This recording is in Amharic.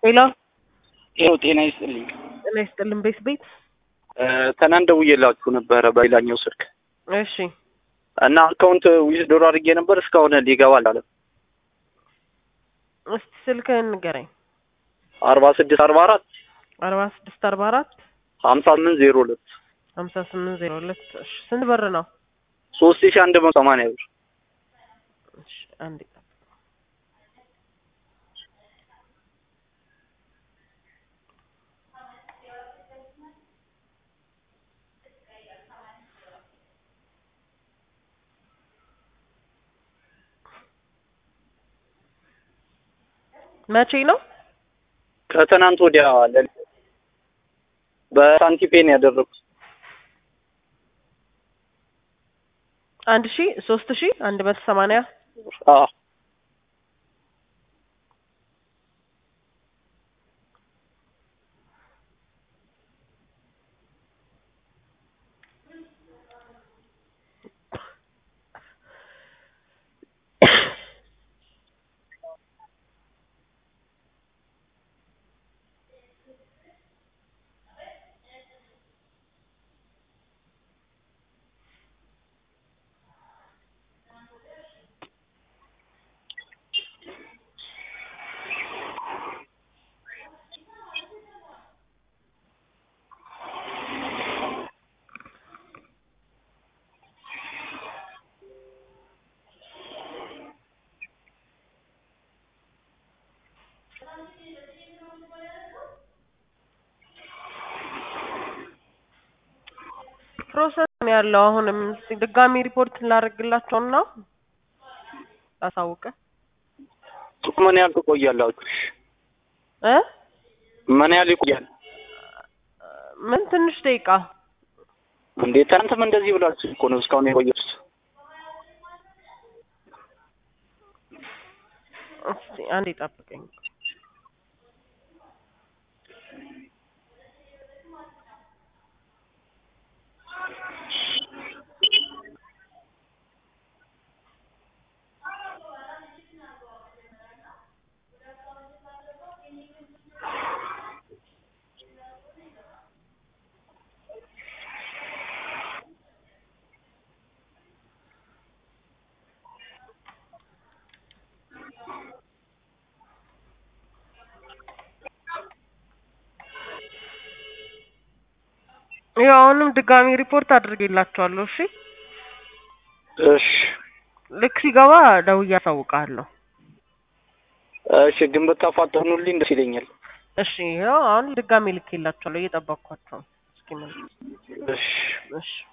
ሄሎ ጤና ይስጥልኝ። ጤና ይስጥልኝ። ቤት ትናንት ደውዬላችሁ ነበረ በሌላኛው ስልክ። እሺ። እና አካውንት ዊዝድሮ አድርጌ ነበር እስካሁን ሊገባ አልቻለም። እስቲ ስልክህን ንገረኝ። 4644 4644 5802 5802 እሺ። ስንት ብር ነው? 3180 ብር። እሺ አንዴ መቼ ነው? ከትናንት ወዲያ በሳንቲፔን ያደረኩት 3180 አዎ ፕሮሰስ ነው ያለው። አሁንም ድጋሚ ሪፖርት ላደርግላቸውና አሳውቀ ምን ያህል ትቆያላችሁ? ምን ያህል ይቆያል? ምን ትንሽ ደቂቃ እንዴ? ትናንትም እንደዚህ ብላችሁ እኮ ነው እስካሁን የቆየሁት። እስቲ አንዴ ጠብቀኝ። ያው አሁንም ድጋሚ ሪፖርት አድርጌላችኋለሁ። እሺ እሺ ልክ ሲገባ ደውዬ አሳውቃለሁ። እሺ ግን ብታፋጥኑልኝ ደስ ይለኛል። እሺ ያው አሁን ድጋሚ ልኬላችኋለሁ። እየጠበቅኳቸው ነው። እስኪ ምን እሺ እሺ